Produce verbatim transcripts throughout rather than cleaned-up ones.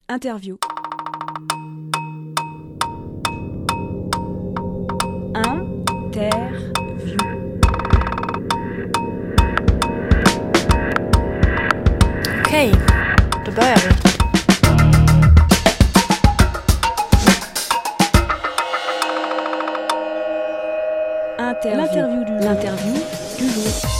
Interview. Interview. Okej, då börjar vi. Interview. L'interview du, L'interview du jour.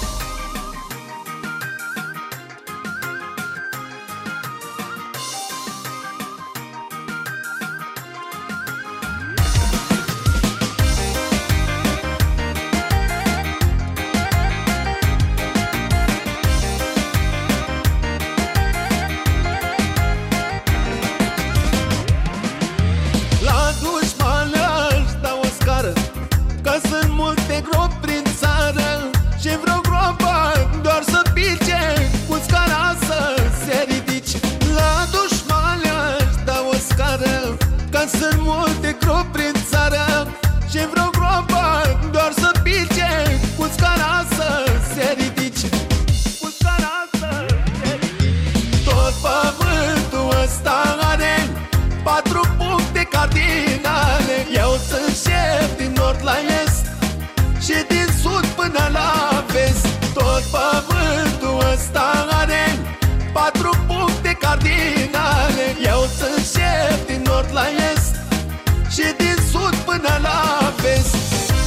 Sunt multe gropi prin țară și vreo groapă doar să pice, cu scara să se ridice, cu scara să se ridice. Tot pământul ăsta are patru puncte cardinale. Eu sunt șef din nord la est și din sud până la vest. Tot pământul ăsta are patru puncte cardinale. Eu sunt șef din nord la est și din sud până la vest.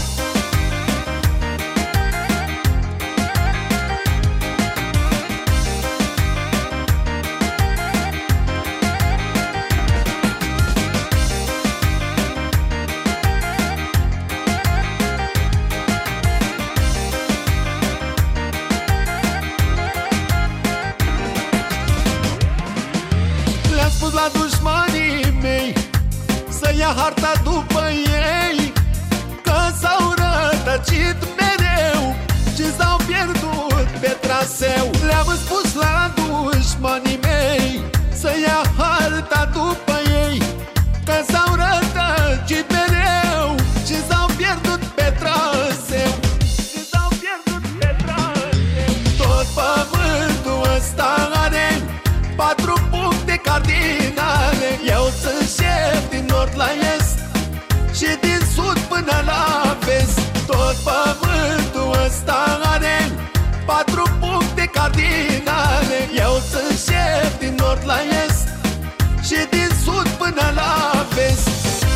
Le-am spus la dușmanii mei să ia harta după ei, că s-au rătăcit mereu și s-au pierdut pe traseu. Le-am spus la dușmanii mei să ia harta după ei, că s-au rătăcit mereu și s-au pierdut pe traseu, și s-au pierdut pe traseu. Tot pământul ăsta are patru puncte cardinale. Eu sunt șef din nord la est și din sud până la vest. Tot pământul ăsta are patru puncte cardinale. Eu sunt șef din nord la est și din sud până la vest.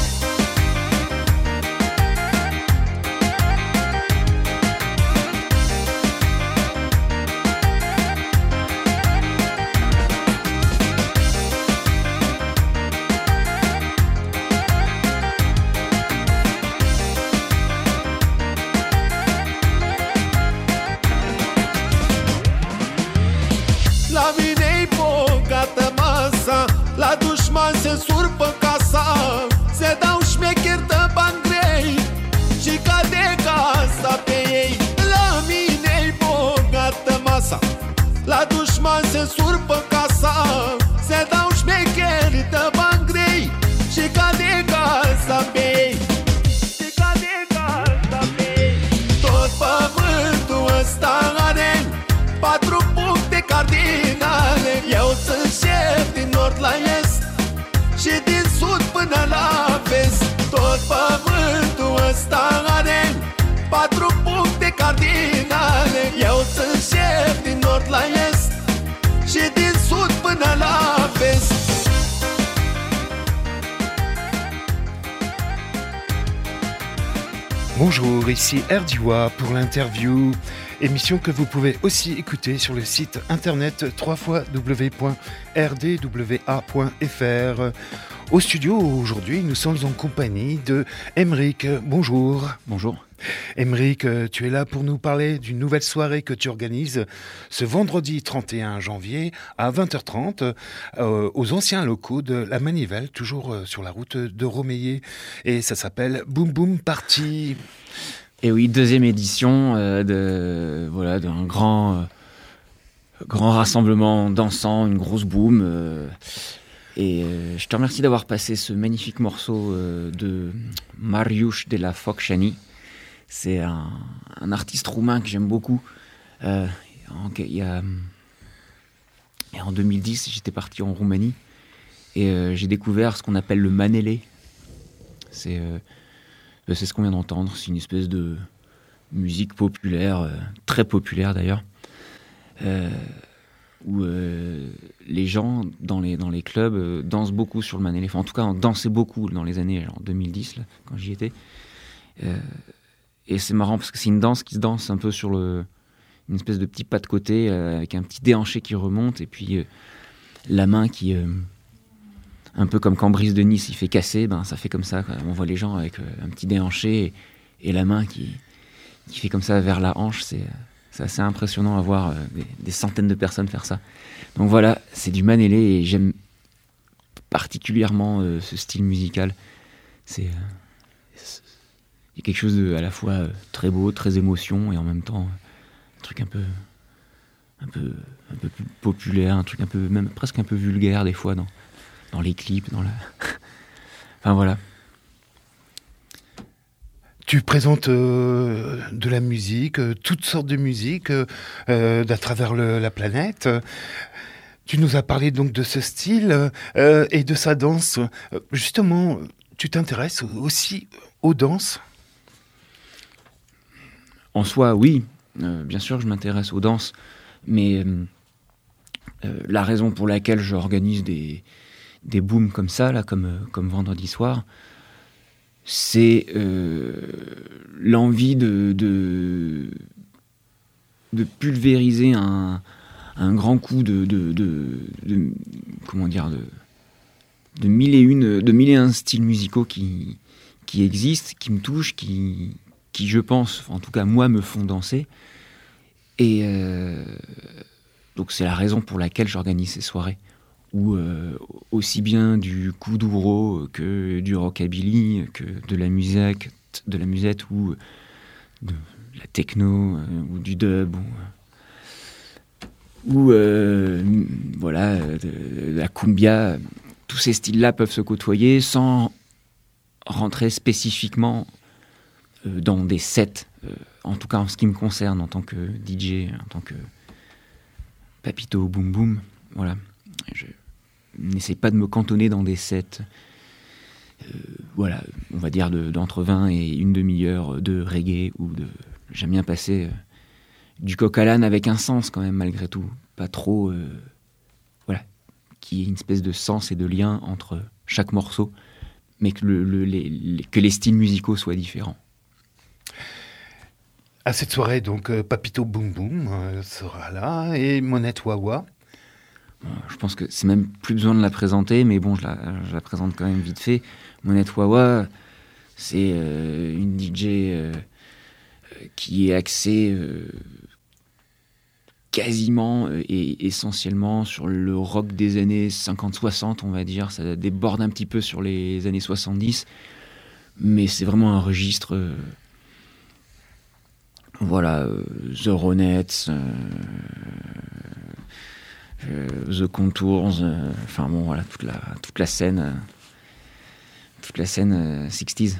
La mine-i bogată masa, la dușman se surpă casa. Se dau șmecheri de bani grei și cade casa pe ei. La mine-i bogată masa, la dușman se surpă casa. Se dau șmecheri de bani grei și cade casa pe ei, și cade casa pe ei. Tot pământul ăsta are patru puncte cardinale. Eu sunt șef din nord la est și din sud până la vest. Tot pământul ăsta are patru puncte cardinale. Eu sunt șef din nord la est și din sud până la vest. Bonjour, ici Erdiois pour l'interview, émission que vous pouvez aussi écouter sur le site internet w w w point r d w a point f r. Au studio aujourd'hui, nous sommes en compagnie de Aymeric. Bonjour. Bonjour. Aymeric, tu es là pour nous parler d'une nouvelle soirée que tu organises ce vendredi trente et un janvier à vingt heures trente euh, aux anciens locaux de la Manivelle, toujours euh, sur la route de Romilly. Et ça s'appelle Boom Boom Party. Et oui, deuxième édition euh, de, voilà, d'un grand, euh, grand rassemblement dansant, une grosse boom. Euh, et euh, je te remercie d'avoir passé ce magnifique morceau euh, de Mariusz de la Focșani. C'est un, un artiste roumain que j'aime beaucoup. Euh, en, il y a, et en deux mille dix, j'étais parti en Roumanie Et euh, j'ai découvert ce qu'on appelle le manélé. C'est, euh, c'est ce qu'on vient d'entendre. C'est une espèce de musique populaire, euh, très populaire d'ailleurs, euh, où euh, les gens dans les, dans les clubs euh, dansent beaucoup sur le manélé. Enfin, en tout cas, on dansait beaucoup dans les années genre deux mille dix, là, quand j'y étais. Euh, et c'est marrant parce que c'est une danse qui se danse un peu sur le, une espèce de petit pas de côté euh, avec un petit déhanché qui remonte et puis euh, la main qui... Euh, un peu comme quand Brice de Nice il fait casser, ben ça fait comme ça, quoi. On voit les gens avec euh, un petit déhanché et, et la main qui, qui fait comme ça vers la hanche. C'est, c'est assez impressionnant à voir euh, des, des centaines de personnes faire ça. Donc voilà, c'est du manélé et j'aime particulièrement euh, ce style musical. C'est, euh, c'est, il y a quelque chose de à la fois euh, très beau, très émotion et en même temps euh, un truc un peu, un peu, un peu plus populaire, un truc un peu, même presque un peu vulgaire des fois dans dans les clips, dans la... Enfin, voilà. Tu présentes euh, de la musique, euh, toutes sortes de musique, euh, euh, d'à travers le, la planète. Tu nous as parlé donc de ce style euh, et de sa danse. Justement, tu t'intéresses aussi aux danses ? En soi, oui. Euh, bien sûr que je m'intéresse aux danses, mais euh, euh, la raison pour laquelle j'organise des... des booms comme ça, là, comme, comme vendredi soir, c'est euh, l'envie de, de, de pulvériser un, un grand coup de, de, de, de comment dire, de, de mille et une, de mille et un styles musicaux qui, qui existent, qui me touchent, qui, qui, je pense, en tout cas moi, me font danser. Et euh, donc c'est la raison pour laquelle j'organise ces soirées. Où euh, aussi bien du kuduro que du rockabilly, que de la musique, de la musette ou de la techno euh, ou du dub ou, ou euh, voilà de, de la cumbia. Tous ces styles-là peuvent se côtoyer sans rentrer spécifiquement euh, dans des sets. Euh, en tout cas, en ce qui me concerne, en tant que D J, en tant que Papito Boom Boom, voilà. Je n'essaie pas de me cantonner dans des sets, euh, voilà, on va dire de, d'entre vingt et une demi-heure de reggae ou de. J'aime bien passer euh, du coq à l'âne avec un sens quand même malgré tout, pas trop, euh, voilà, qu'il y ait une espèce de sens et de lien entre chaque morceau, mais que, le, le, les, les, que les styles musicaux soient différents. À cette soirée, donc, euh, Papito Boom Boom euh, sera là et Monette Wawa. Je pense que c'est même plus besoin de la présenter, mais bon, je la, je la présente quand même vite fait. Monette Wawa, c'est euh, une D J euh, qui est axée euh, quasiment euh, et essentiellement sur le rock des années cinquante soixante, on va dire. Ça déborde un petit peu sur les années soixante-dix, mais c'est vraiment un registre... Euh, voilà, euh, The Ronettes... Euh, Euh, The Contours, euh, enfin bon voilà toute la toute la scène, euh, toute la scène euh, sixties.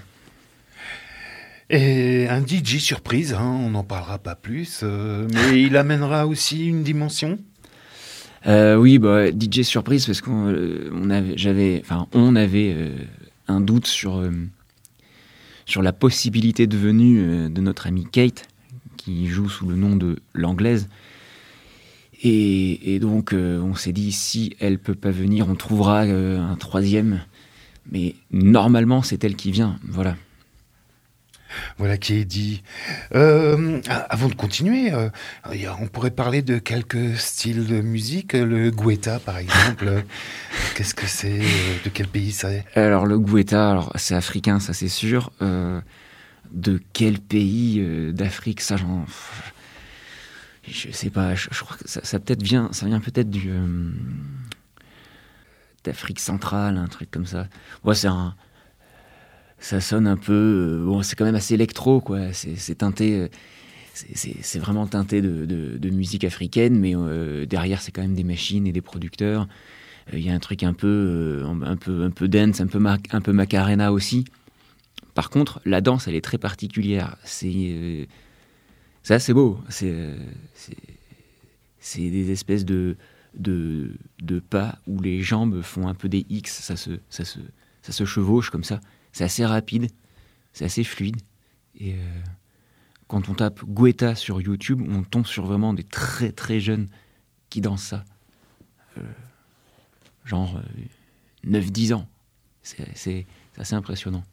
Et un D J surprise, hein, on n'en parlera pas plus, euh, mais il amènera aussi une dimension. Euh, oui, bah D J surprise parce qu'on euh, on avait, j'avais, enfin on avait euh, un doute sur euh, sur la possibilité de venue euh, de notre amie Kate qui joue sous le nom de l'Anglaise. Et, et donc, euh, on s'est dit, si elle peut pas venir, on trouvera euh, un troisième. Mais normalement, c'est elle qui vient, voilà. Voilà qui est dit. Euh, avant de continuer, euh, on pourrait parler de quelques styles de musique. Le Guetta, par exemple. Qu'est-ce que c'est ? De quel pays ça est ? Alors, le Guetta, alors, c'est africain, ça c'est sûr. Euh, de quel pays euh, d'Afrique, ça j'en... Je sais pas, je, je crois que ça, ça peut-être vient, ça vient peut-être du euh, d'Afrique centrale, un truc comme ça. Ouais, c'est un, ça sonne un peu, euh, bon, c'est quand même assez électro, quoi. C'est, c'est teinté, c'est, c'est, c'est vraiment teinté de, de, de musique africaine, mais euh, derrière c'est quand même des machines et des producteurs. Il euh, y a un truc un peu, euh, un peu, un peu dance, un peu, ma, un peu Macarena aussi. Par contre, la danse, elle est très particulière. C'est euh, Ça, c'est beau. C'est, c'est, c'est des espèces de, de, de pas où les jambes font un peu des X, ça se, ça se, ça se chevauche comme ça. C'est assez rapide, c'est assez fluide. Et euh, quand on tape Guetta sur YouTube, on tombe sur vraiment des très très jeunes qui dansent ça. Euh, genre euh, neuf dix ans. C'est, c'est, c'est assez impressionnant.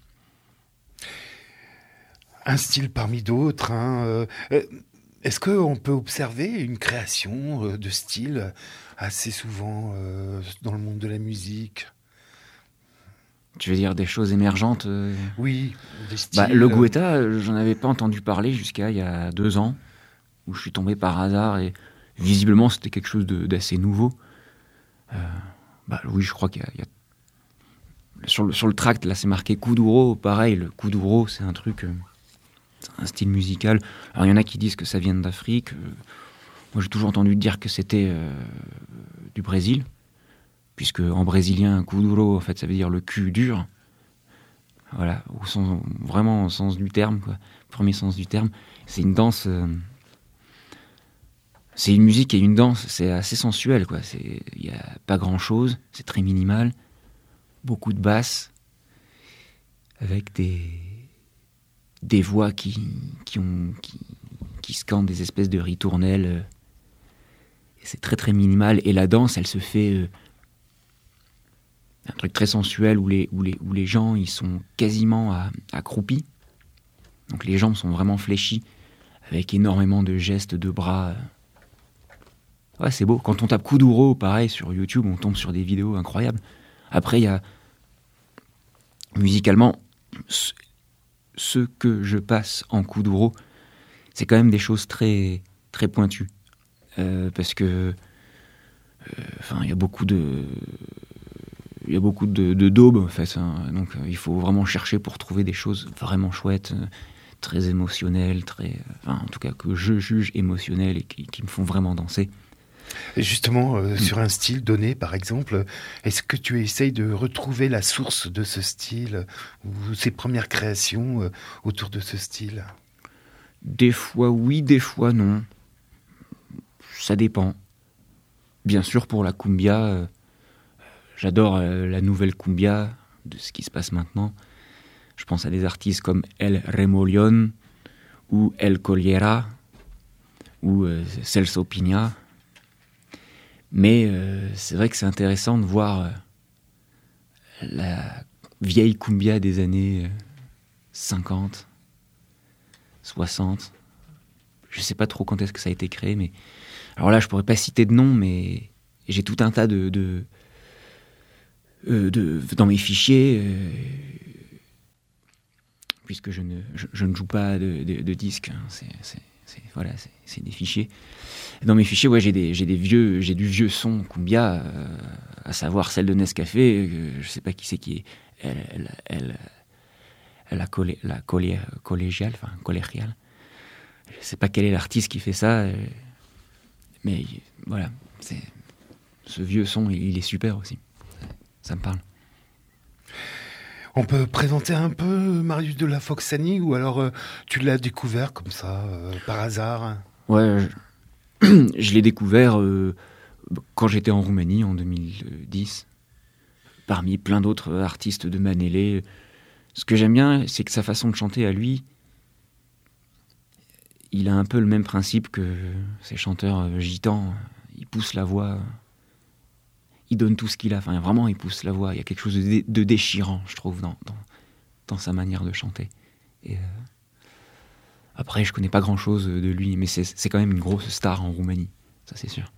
Un style parmi d'autres. Hein. Euh, est-ce qu'on peut observer une création euh, de style assez souvent euh, dans le monde de la musique ? Tu veux dire des choses émergentes euh... Oui, des styles. Bah, le Guetta, j'en avais pas entendu parler jusqu'à il y a deux ans, où je suis tombé par hasard et visiblement c'était quelque chose de, d'assez nouveau. Euh, bah oui, je crois qu'il y a, il y a... Sur, le, sur le tract, là, c'est marqué Kuduro. Pareil, le Kuduro, c'est un truc, euh, c'est un style musical. Alors il y en a qui disent que ça vient d'Afrique. Euh, moi, j'ai toujours entendu dire que c'était euh, du Brésil. Puisque en brésilien, Kuduro, en fait, ça veut dire le cul dur. Voilà, au sens, vraiment au sens du terme, quoi. Premier sens du terme. C'est une danse... Euh, c'est une musique et une danse, c'est assez sensuel, quoi. Il n'y a pas grand-chose, c'est très minimal. Beaucoup de basses, avec des, des voix qui, qui, ont, qui, qui scandent des espèces de ritournelles. C'est très, très minimal. Et la danse, elle se fait... Euh, un truc très sensuel où les, où les, où les gens ils sont quasiment à, accroupis. Donc les jambes sont vraiment fléchies, avec énormément de gestes de bras. Ouais, c'est beau. Quand on tape Kuduro, pareil, sur YouTube, on tombe sur des vidéos incroyables. Après, il y a... Musicalement, ce, ce que je passe en Kuduro, c'est quand même des choses très, très pointues. Euh, parce que... Enfin, euh, il y a beaucoup de... Il y a beaucoup de, de daubes, en fait. Hein. Donc, euh, il faut vraiment chercher pour trouver des choses vraiment chouettes, euh, très émotionnelles, très, euh, enfin, en tout cas, que je juge émotionnelles et qui, qui me font vraiment danser. Et justement, euh, mmh. sur un style donné, par exemple, est-ce que tu essayes de retrouver la source de ce style ou ses premières créations euh, autour de ce style ? Des fois oui, des fois non. Ça dépend. Bien sûr, pour la cumbia... Euh, J'adore euh, la nouvelle cumbia de ce qui se passe maintenant. Je pense à des artistes comme El Remolion ou El Collera ou euh, Celso Piña. Mais euh, c'est vrai que c'est intéressant de voir euh, la vieille cumbia des années euh, cinquante, soixante. Je ne sais pas trop quand est-ce que ça a été créé, mais... Alors là, je ne pourrais pas citer de nom, mais j'ai tout un tas de... de Euh, de, dans mes fichiers, euh, puisque je ne, je, je ne joue pas de, de, de disques, hein, c'est, c'est, c'est, voilà, c'est, c'est des fichiers. Dans mes fichiers, ouais, j'ai, des, j'ai, des vieux, j'ai du vieux son cumbia, euh, à savoir celle de Nescafé, euh, je ne sais pas qui c'est qui est, elle, elle, elle, elle la, collé, la collé, collégiale, enfin collégiale. Je ne sais pas quel est l'artiste qui fait ça, euh, mais voilà, c'est, ce vieux son, il, il est super aussi. Ça me parle. On peut présenter un peu Marius de la Foxanie ou alors euh, tu l'as découvert comme ça, euh, par hasard ? Ouais, je, je l'ai découvert euh, quand j'étais en Roumanie en deux mille dix, parmi plein d'autres artistes de Manélé. Ce que j'aime bien, c'est que sa façon de chanter à lui, il a un peu le même principe que ces chanteurs gitans. Il pousse la voix... Il donne tout ce qu'il a, enfin vraiment il pousse la voix, il y a quelque chose de, dé- de déchirant, je trouve, dans, dans, dans sa manière de chanter. Et euh... Après, je connais pas grand-chose de lui, mais c'est, c'est quand même une grosse star en Roumanie, ça c'est sûr.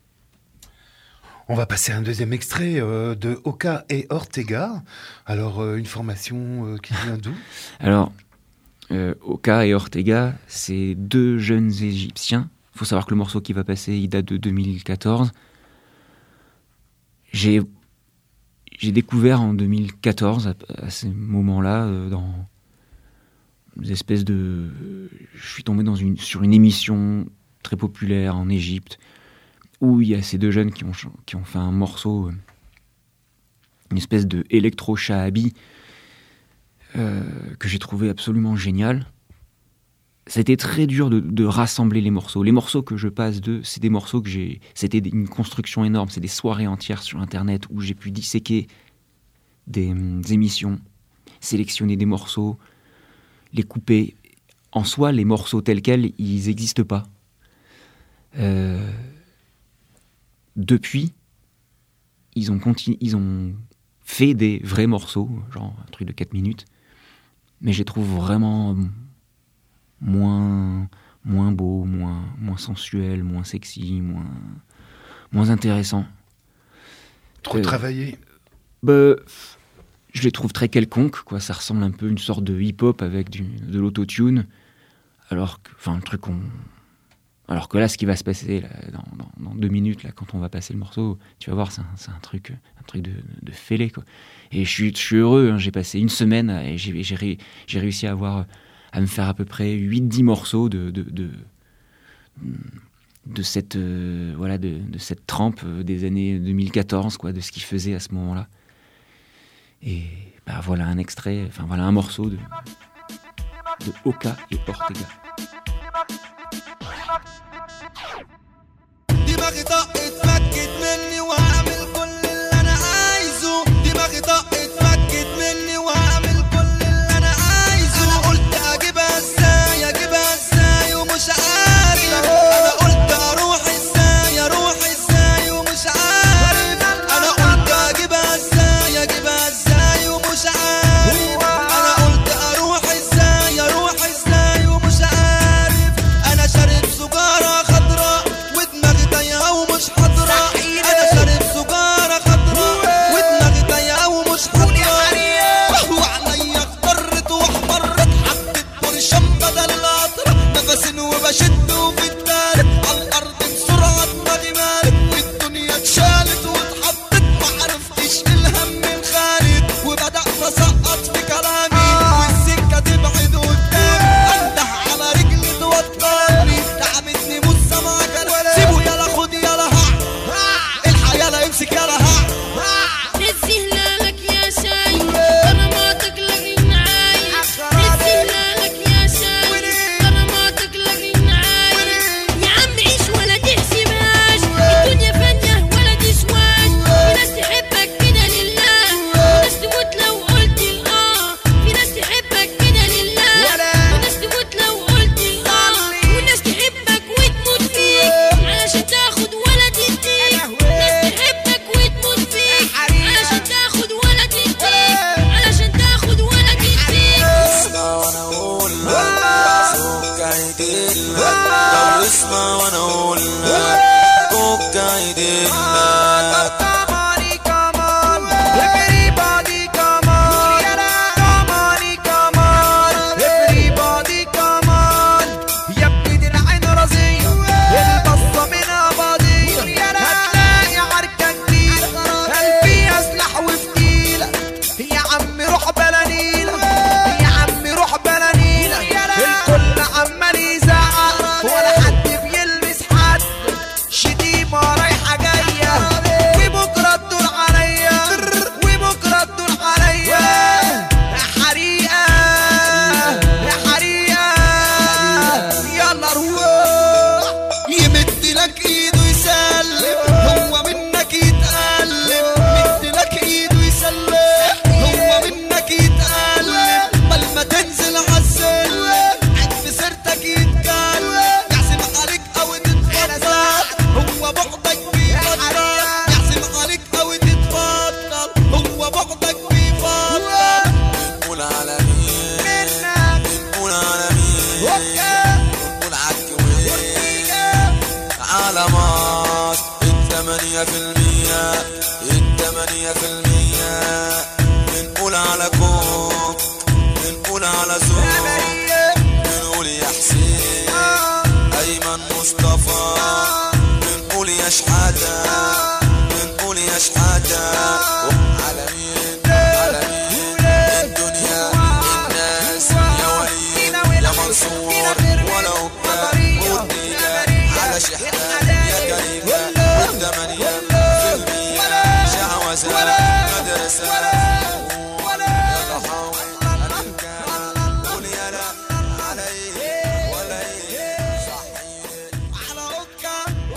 On va passer à un deuxième extrait euh, de Oka et Ortega. Alors, euh, une formation euh, qui vient d'où ? Alors, euh, Oka et Ortega, c'est deux jeunes Égyptiens. Il faut savoir que le morceau qui va passer, il date de deux mille quatorze. J'ai, j'ai découvert en deux mille quatorze, à, à ce moment-là, euh, dans des espèces de... Je suis tombé dans une, sur une émission très populaire en Égypte, où il y a ces deux jeunes qui ont, qui ont fait un morceau, une espèce de électro-shahabi, euh, que j'ai trouvé absolument génial. ça a été très dur de, de rassembler les morceaux. Les morceaux que je passe d'eux, c'est des morceaux que j'ai... C'était une construction énorme. C'est des soirées entières sur Internet où j'ai pu disséquer des, des émissions, sélectionner des morceaux, les couper. En soi, les morceaux tels quels, ils n'existent pas. Euh... Depuis, ils ont, continu... ils ont fait des vrais morceaux, genre un truc de quatre minutes, mais je les trouve vraiment... moins moins beau, moins moins sensuel, moins sexy, moins moins intéressant. Trop euh, travaillé. Bah, je les trouve très quelconques, quoi. Ça ressemble un peu à une sorte de hip-hop avec du, de l'autotune, alors que, enfin, le truc qu'on, alors que là, ce qui va se passer là, dans, dans, dans deux minutes, là, quand on va passer le morceau, tu vas voir, c'est un, c'est un truc, un truc de, de fêlé, quoi. Et je suis, je suis heureux. Hein, j'ai passé une semaine et j'ai, j'ai, ré, j'ai réussi à avoir à me faire à peu près huit dix morceaux de, de, de, de, cette, euh, voilà, de, de cette trempe des années deux mille quatorze, quoi, de ce qu'il faisait à ce moment-là. Et bah, voilà un extrait, enfin voilà un morceau de, de Oka et Ortega.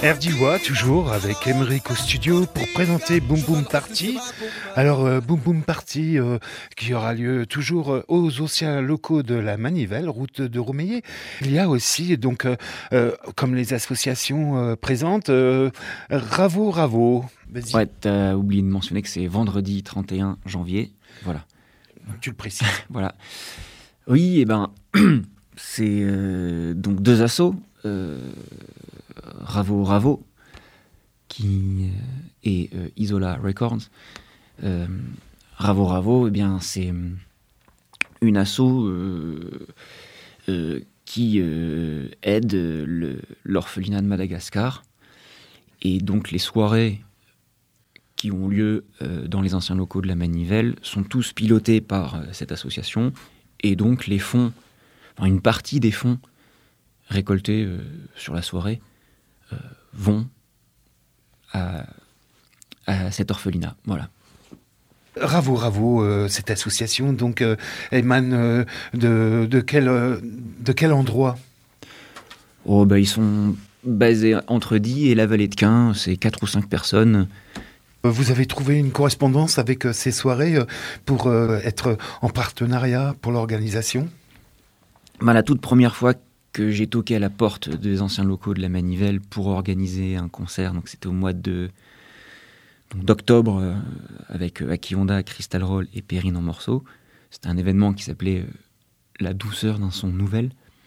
Erdiwa, toujours avec Emeric au studio pour présenter Boom Boom Party. Alors, euh, Boom Boom Party euh, qui aura lieu toujours euh, aux anciens locaux de la Manivelle, route de Roumeillé. Il y a aussi, donc, euh, euh, comme les associations euh, présentes, euh, Ravo Ravo. Vas-y. Ouais, t'as oublié de mentionner que c'est vendredi trente et un janvier. Voilà. Tu le précises. Voilà. Oui, et ben, c'est euh, donc deux assos. Euh, Ravo Ravo qui euh, et euh, Isola Records. Euh, Ravo Ravo, eh bien, c'est une asso euh, euh, qui euh, aide le, l'orphelinat de Madagascar. Et donc les soirées qui ont lieu euh, dans les anciens locaux de la Manivelle sont tous pilotés par euh, cette association. Et donc les fonds, enfin, une partie des fonds récoltés euh, sur la soirée euh, vont à, à cet orphelinat. Voilà. Ravo Ravo, euh, cette association, donc, euh, émane euh, de, de, quel, euh, de quel endroit ? Oh, bah, ils sont basés entre Die et la vallée de Quin, c'est quatre ou cinq personnes. Vous avez trouvé une correspondance avec euh, ces soirées euh, pour euh, être en partenariat pour l'organisation ? Bah, la toute première fois que j'ai toqué à la porte des anciens locaux de la Manivelle pour organiser un concert, donc c'était au mois de, donc d'octobre, euh, avec euh, Aki Honda, Crystal Roll et Perrine en morceaux. C'était un événement qui s'appelait euh, La douceur d'un son nouvelle.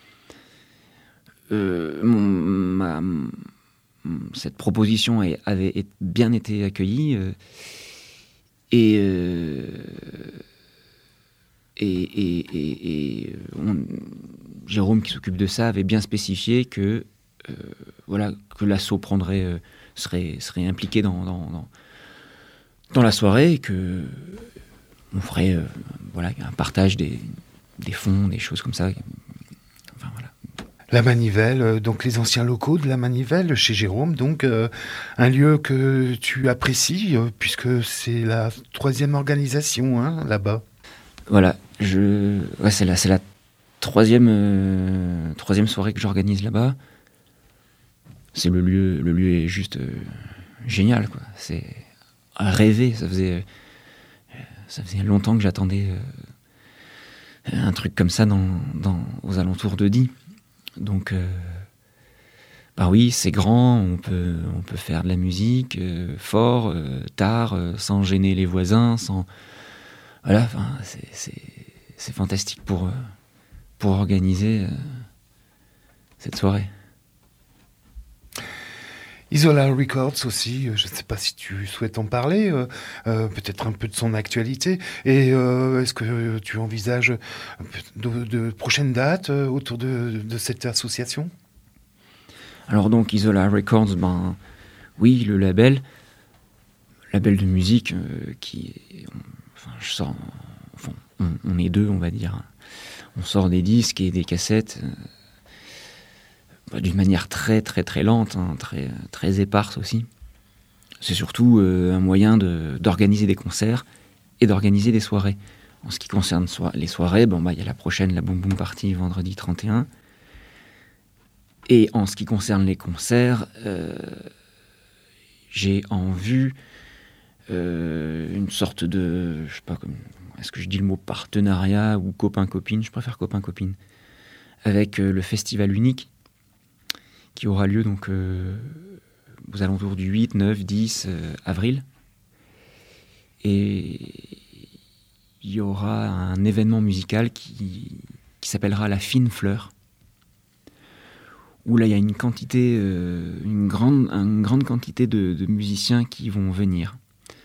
Euh, mon, ma, mon, cette proposition est, avait bien été accueillie euh, et, euh, et, et, et, et on, Jérôme qui s'occupe de ça avait bien spécifié que euh, voilà que l'asso prendrait euh, serait serait impliqué dans dans, dans dans la soirée et que on ferait euh, voilà un partage des des fonds, des choses comme ça. Enfin voilà. La Manivelle, donc les anciens locaux de la Manivelle chez Jérôme, donc euh, un lieu que tu apprécies euh, puisque c'est la troisième organisation hein, là-bas. Voilà, je ouais, c'est la c'est la troisième euh, troisième soirée que j'organise là-bas. C'est le lieu le lieu est juste euh, génial quoi. C'est à rêver, ça faisait euh, ça faisait longtemps que j'attendais euh, un truc comme ça dans dans aux alentours de Die. Donc, euh, bah oui, c'est grand, on peut, on peut faire de la musique euh, fort, euh, tard, euh, sans gêner les voisins, sans... Voilà, enfin, c'est, c'est, c'est fantastique pour, euh, pour organiser euh, cette soirée. Isola Records aussi, je ne sais pas si tu souhaites en parler, euh, euh, peut-être un peu de son actualité, et euh, est-ce que tu envisages de, de prochaines dates euh, autour de, de cette association ? Alors donc Isola Records, ben oui, le label, label de musique euh, qui, on, enfin je sors, enfin, on, on est deux on va dire, on sort des disques et des cassettes. Euh, d'une manière très très très lente, hein, très, très éparse aussi. C'est surtout euh, un moyen de, d'organiser des concerts et d'organiser des soirées. En ce qui concerne so- les soirées, bon, bah, y a la prochaine, la Boom Boom Party, vendredi trente et un. Et en ce qui concerne les concerts, euh, j'ai en vue euh, une sorte de... Je sais pas, comme, est-ce que je dis le mot partenariat ou copain-copine ? Je préfère copain-copine. Avec euh, le Festival Unique, qui aura lieu donc euh, aux alentours du huit, neuf, dix euh, avril. Et il y aura un événement musical qui, qui s'appellera La Fine Fleur, où là il y a une quantité, euh, une grande, une grande quantité de, de musiciens qui vont venir.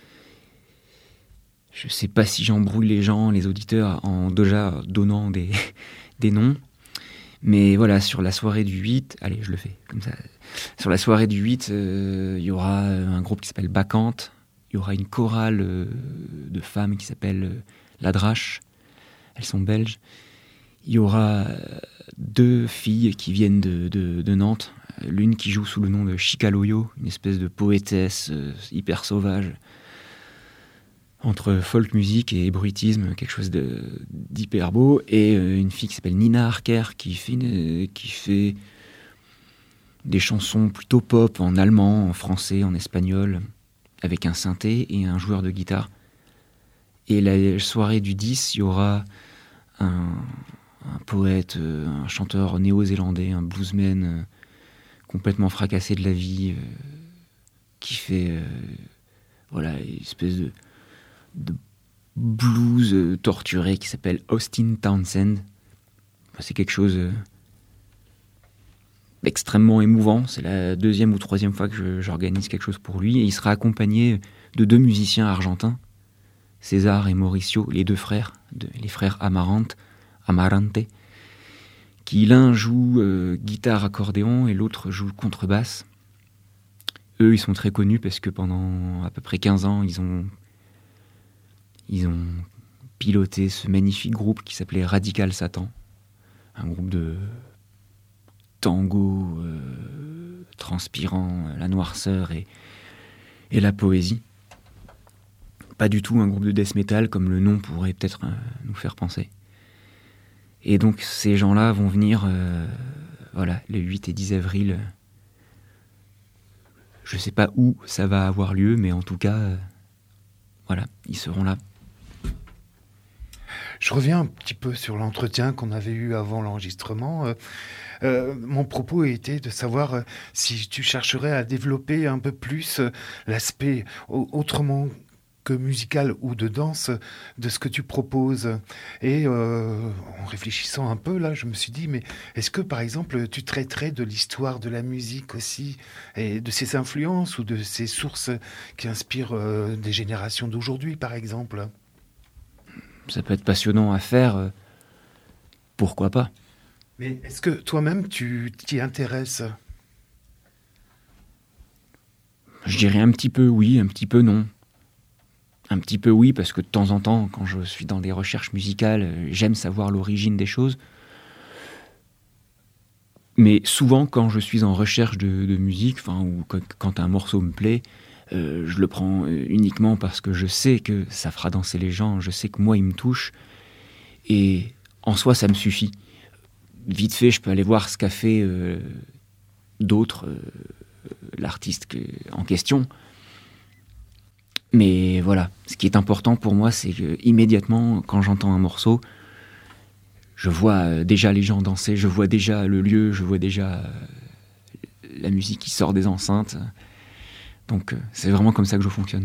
Je ne sais pas si j'embrouille les gens, les auditeurs, en déjà donnant des, des noms. Mais voilà, sur la soirée du huit, allez, je le fais comme ça. Sur la soirée du huit, il euh, y aura un groupe qui s'appelle Bacchante. Il y aura une chorale euh, de femmes qui s'appelle euh, La Drache. Elles sont belges. Il y aura deux filles qui viennent de, de, de Nantes. L'une qui joue sous le nom de Chicaloyo, une espèce de poétesse euh, hyper sauvage. Entre folk musique et bruitisme, quelque chose de, d'hyper beau, et euh, une fille qui s'appelle Nina Harker, qui fait, une, qui fait des chansons plutôt pop en allemand, en français, en espagnol, avec un synthé et un joueur de guitare. Et la soirée du dix, il y aura un, un poète, un chanteur néo-zélandais, un bluesman euh, complètement fracassé de la vie, euh, qui fait euh, voilà, une espèce de, de blues euh, torturé qui s'appelle Austin Townsend. Enfin, c'est quelque chose euh, extrêmement émouvant. C'est la deuxième ou troisième fois que je, j'organise quelque chose pour lui. Et il sera accompagné de deux musiciens argentins, César et Mauricio, les deux frères, de, les frères Amarante, Amarante, qui l'un joue euh, guitare accordéon et l'autre joue contrebasse. Eux, ils sont très connus parce que pendant à peu près quinze ans, ils ont, ils ont piloté ce magnifique groupe qui s'appelait Radical Satan, un groupe de tango euh, transpirant la noirceur et, et la poésie. Pas du tout un groupe de death metal comme le nom pourrait peut-être euh, nous faire penser. Et donc ces gens-là vont venir euh, voilà, les huit et dix avril. Je sais pas où ça va avoir lieu, mais en tout cas, euh, voilà, ils seront là. Je reviens un petit peu sur l'entretien qu'on avait eu avant l'enregistrement. Euh, euh, mon propos était de savoir euh, si tu chercherais à développer un peu plus euh, l'aspect au- autrement que musical ou de danse de ce que tu proposes. Et euh, en réfléchissant un peu, là, je me suis dit, mais est-ce que, par exemple, tu traiterais de l'histoire de la musique aussi, et de ses influences ou de ses sources qui inspirent euh, des générations d'aujourd'hui, par exemple ? Ça peut être passionnant à faire, euh, pourquoi pas. Mais est-ce que toi-même, tu t'y intéresses ? Je dirais un petit peu oui, un petit peu non. Un petit peu oui, parce que de temps en temps, quand je suis dans des recherches musicales, euh, j'aime savoir l'origine des choses. Mais souvent, quand je suis en recherche de, de musique, enfin, ou quand, quand un morceau me plaît, euh, je le prends euh, uniquement parce que je sais que ça fera danser les gens, je sais que moi, il me touche. Et en soi, ça me suffit. Vite fait, je peux aller voir ce qu'a fait euh, d'autres, euh, l'artiste que, en question. Mais voilà, ce qui est important pour moi, c'est que immédiatement, quand j'entends un morceau, je vois euh, déjà les gens danser, je vois déjà le lieu, je vois déjà euh, la musique qui sort des enceintes. Donc euh, c'est vraiment comme ça que je fonctionne.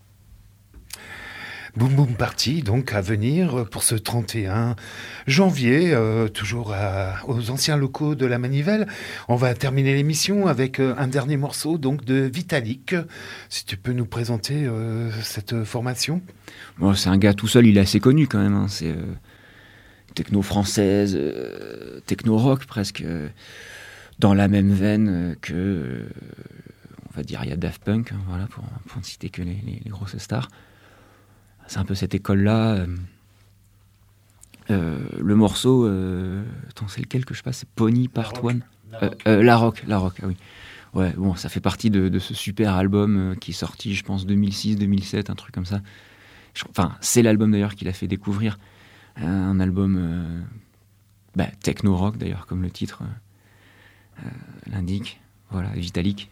Boum Boum Party, donc à venir pour ce trente et un janvier, euh, toujours à- aux anciens locaux de la Manivelle. On va terminer l'émission avec euh, un dernier morceau donc de Vitalik. Si tu peux nous présenter euh, cette formation. Bon, c'est un gars tout seul, il est assez connu quand même. Hein. C'est euh, techno française, euh, techno rock presque, euh, dans la même veine euh, que, euh, on va dire, il y a Daft Punk, hein, voilà, pour, pour ne citer que les, les, les grosses stars. C'est un peu cette école-là. Euh, euh, le morceau, euh, attends, c'est lequel que je passe ? C'est Pony Part One. La, euh, euh, la Rock, la Rock, ah oui. Ouais, bon, ça fait partie de, de ce super album euh, qui est sorti, je pense, deux mille six, deux mille sept, un truc comme ça. Je, enfin, c'est l'album d'ailleurs qui l'a fait découvrir. Euh, un album euh, bah, techno-rock d'ailleurs, comme le titre euh, euh, l'indique. Voilà, Vitalik.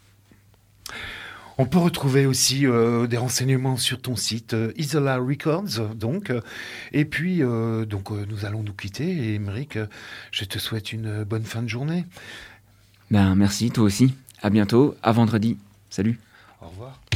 On peut retrouver aussi euh, des renseignements sur ton site euh, Isola Records, donc. Euh, et puis, euh, donc, euh, nous allons nous quitter. Et Émeric, euh, je te souhaite une bonne fin de journée. Ben, merci, toi aussi. À bientôt, à vendredi. Salut. Au revoir.